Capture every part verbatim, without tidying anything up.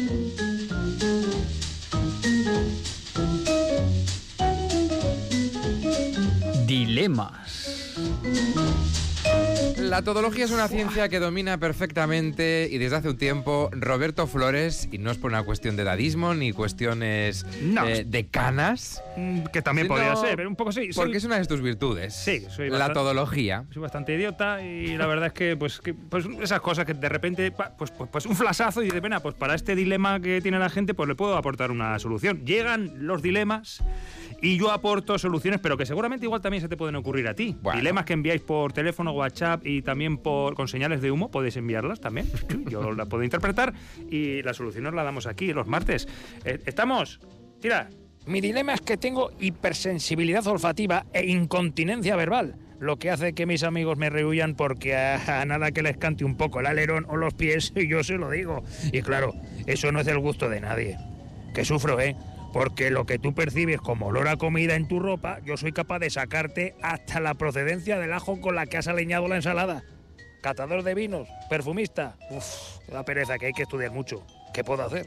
Dilemas. La todología es una ciencia que domina perfectamente y desde hace un tiempo Roberto Flores, y no es por una cuestión de edadismo ni cuestiones no. eh, de canas. Que también sino podría ser, pero un poco sí. Porque soy, es una de tus virtudes. Sí, soy la bastante, todología. Soy bastante idiota y la verdad es que, pues, que, pues esas cosas que de repente, pues, pues, pues un flashazo y dices, pena, pues para este dilema que tiene la gente, pues le puedo aportar una solución. Llegan los dilemas y yo aporto soluciones, pero que seguramente igual también se te pueden ocurrir a ti. Bueno. Dilemas que enviáis por teléfono, WhatsApp y también por con señales de humo, podéis enviarlas también. Yo las puedo interpretar y la solución os la damos aquí los martes. Eh, ¿Estamos? Tira. Mi dilema es que tengo hipersensibilidad olfativa e incontinencia verbal, lo que hace que mis amigos me rehuyan porque a, a nada que les cante un poco el alerón o los pies, yo se lo digo. Y claro, eso no es del gusto de nadie. Que sufro, ¿eh? Porque lo que tú percibes como olor a comida en tu ropa, yo soy capaz de sacarte hasta la procedencia del ajo con la que has aliñado la ensalada. Catador de vinos, perfumista. Uf, me da pereza, que hay que estudiar mucho. ¿Qué puedo hacer?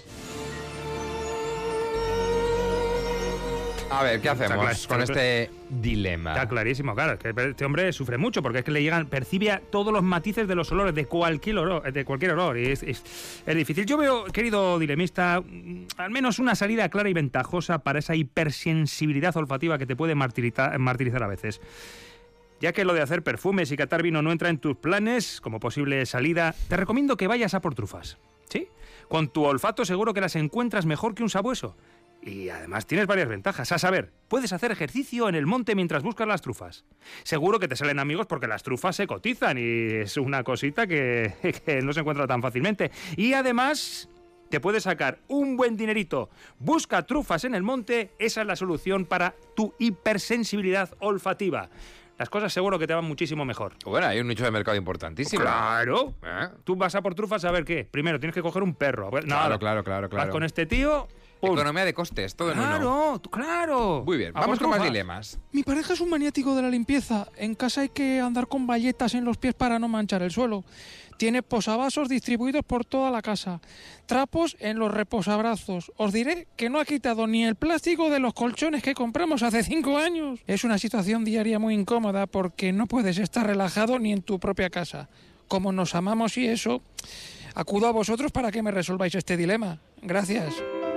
A ver, ¿qué hacemos Está con claro, este dilema? Está clarísimo, claro, es que este hombre sufre mucho porque es que le llegan, percibe a todos los matices de los olores, de cualquier olor, de cualquier olor, y es, es, es difícil. Yo veo, querido dilemista, al menos una salida clara y ventajosa para esa hipersensibilidad olfativa que te puede martirizar, martirizar a veces. Ya que lo de hacer perfumes y catar vino no entra en tus planes como posible salida, te recomiendo que vayas a por trufas, ¿sí? Con tu olfato seguro que las encuentras mejor que un sabueso. Y además tienes varias ventajas. A saber, puedes hacer ejercicio en el monte mientras buscas las trufas. Seguro que te salen amigos porque las trufas se cotizan y es una cosita que, que no se encuentra tan fácilmente. Y además te puedes sacar un buen dinerito. Busca trufas en el monte, esa es la solución para tu hipersensibilidad olfativa. Las cosas seguro que te van muchísimo mejor. Bueno, hay un nicho de mercado importantísimo. ¡Claro! ¿Eh? Tú vas a por trufas a ver qué. Primero tienes que coger un perro. No, Claro, claro, claro, claro. Vas con este tío... ¡pum! Economía de costes, todo en uno. Claro, tú- claro. Muy bien, A vamos por con más trufas. dilemas. Mi pareja es un maniático de la limpieza. En casa hay que andar con bayetas en los pies para no manchar el suelo. Tiene posavasos distribuidos por toda la casa. Trapos en los reposabrazos. Os diré que no ha quitado ni el plástico de los colchones que compramos hace cinco años. Es una situación diaria muy incómoda porque no puedes estar relajado ni en tu propia casa. Como nos amamos y eso, acudo a vosotros para que me resolváis este dilema. Gracias.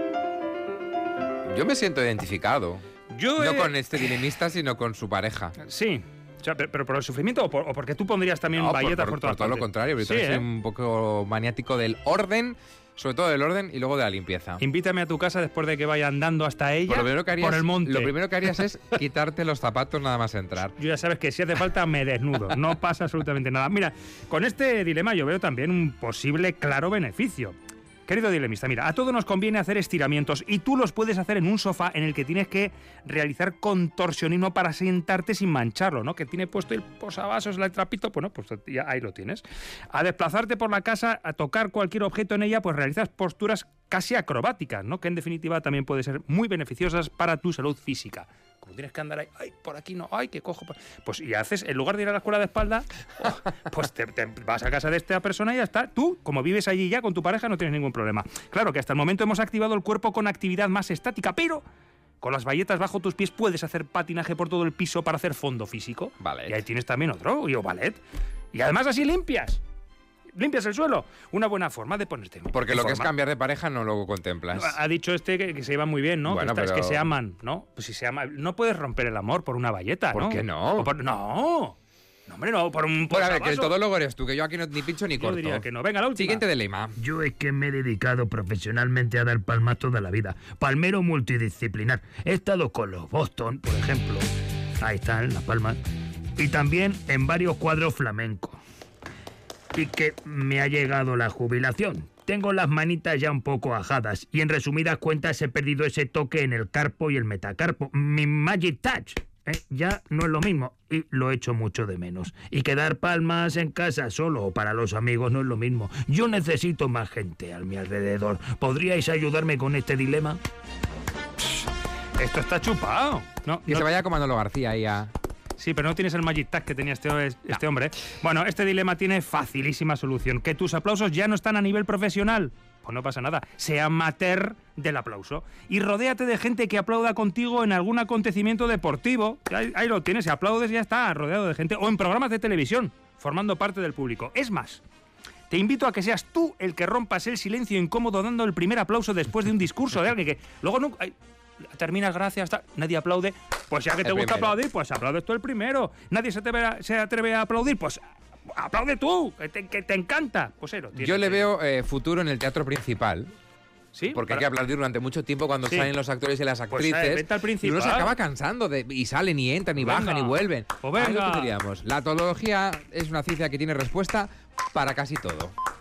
Yo me siento identificado. Yo No he- con este dilemista, sino con su pareja. Sí. O sea, pero, pero por el sufrimiento o, por- o porque tú pondrías también No, bayetas por, por, por, todas por todo lo partes? contrario, pero Sí, yo también ¿eh? soy un poco maniático del orden, sobre todo del orden y luego de la limpieza. Invítame a tu casa después de que vaya andando hasta ella Pues lo primero que harías, por el monte. Lo primero que harías es quitarte los zapatos nada más entrar. Yo ya sabes que si hace falta me desnudo, no pasa absolutamente nada. Mira, con este dilema yo veo también un posible claro beneficio. Querido dilemista, mira, a todos nos conviene hacer estiramientos y tú los puedes hacer en un sofá en el que tienes que realizar contorsionismo para sentarte sin mancharlo, ¿no? Que tiene puesto el posavasos, el trapito, bueno, pues ya ahí lo tienes. A desplazarte por la casa, a tocar cualquier objeto en ella, pues realizas posturas casi acrobáticas, ¿no? Que en definitiva también pueden ser muy beneficiosas para tu salud física. Como tienes que andar ahí, ay, por aquí no, ay, que cojo. por-". Pues y haces, en lugar de ir a la escuela de espalda, oh, pues te, te vas a casa de esta persona y ya está. Tú, como vives allí ya con tu pareja, no tienes ningún problema. Claro que hasta el momento hemos activado el cuerpo con actividad más estática, pero con las bayetas bajo tus pies puedes hacer patinaje por todo el piso para hacer fondo físico. Ballet. Y ahí tienes también otro, y o ballet. Y además así limpias. Limpias el suelo. Una buena forma de ponerte en Porque lo que es forma. cambiar de pareja no lo contemplas. Ha dicho este que, que se llevan muy bien, ¿no? Bueno, que, esta- pero- es que se aman, ¿no? Pues si se aman, no puedes romper el amor por una bayeta, ¿Por ¿no? qué no? O por- no, no, hombre, no, por un Bueno, a ver, que el posavasos. todólogo eres tú, que yo aquí no, ni pincho ni Yo corto. diría que no. Venga, la última. Siguiente dilema. Yo es que me he dedicado profesionalmente a dar palmas toda la vida. Palmero multidisciplinar. He estado con los Boston, por ejemplo. Ahí están las palmas. Y también en varios cuadros flamencos. Y que me ha llegado la jubilación. Tengo las manitas ya un poco ajadas. Y en resumidas cuentas he perdido ese toque en el carpo y el metacarpo. Mi Magic Touch. ¿eh? Ya no es lo mismo. Y lo echo mucho de menos. Y quedar palmas en casa solo o para los amigos no es lo mismo. Yo necesito más gente a mi alrededor. ¿Podríais ayudarme con este dilema? Esto está chupado. No, Que no- se vaya con Manolo García ahí a... Sí, pero no tienes el Magic Tag que tenía este, este hombre. Bueno, este dilema tiene facilísima solución. Que tus aplausos ya no están a nivel profesional. pues no pasa nada. Sea amateur del aplauso. Y rodéate de gente que aplauda contigo en algún acontecimiento deportivo. Ahí, ahí lo tienes, si aplaudes ya está, rodeado de gente. O en programas de televisión, formando parte del público. Es más, te invito a que seas tú el que rompas el silencio incómodo dando el primer aplauso después de un discurso de alguien que luego nunca... Ay, terminas, gracias, ta, nadie aplaude. Pues ya que te El gusta primero. aplaudir, pues aplaudes tú el primero. Nadie se, te ve a- se atreve a aplaudir, pues aplaude tú, que te, que te encanta. Pues ero, Yo le veo eh, futuro en el teatro principal. ¿Sí? Porque hay Para- que aplaudir durante mucho tiempo cuando Sí. salen los actores y las Pues, actrices. eh, vete al y principal. uno se acaba cansando de, y salen y entran y Pues bajan venga. y vuelven. Pues venga. A eso que diríamos. La todología es una ciencia que tiene respuesta para casi todo.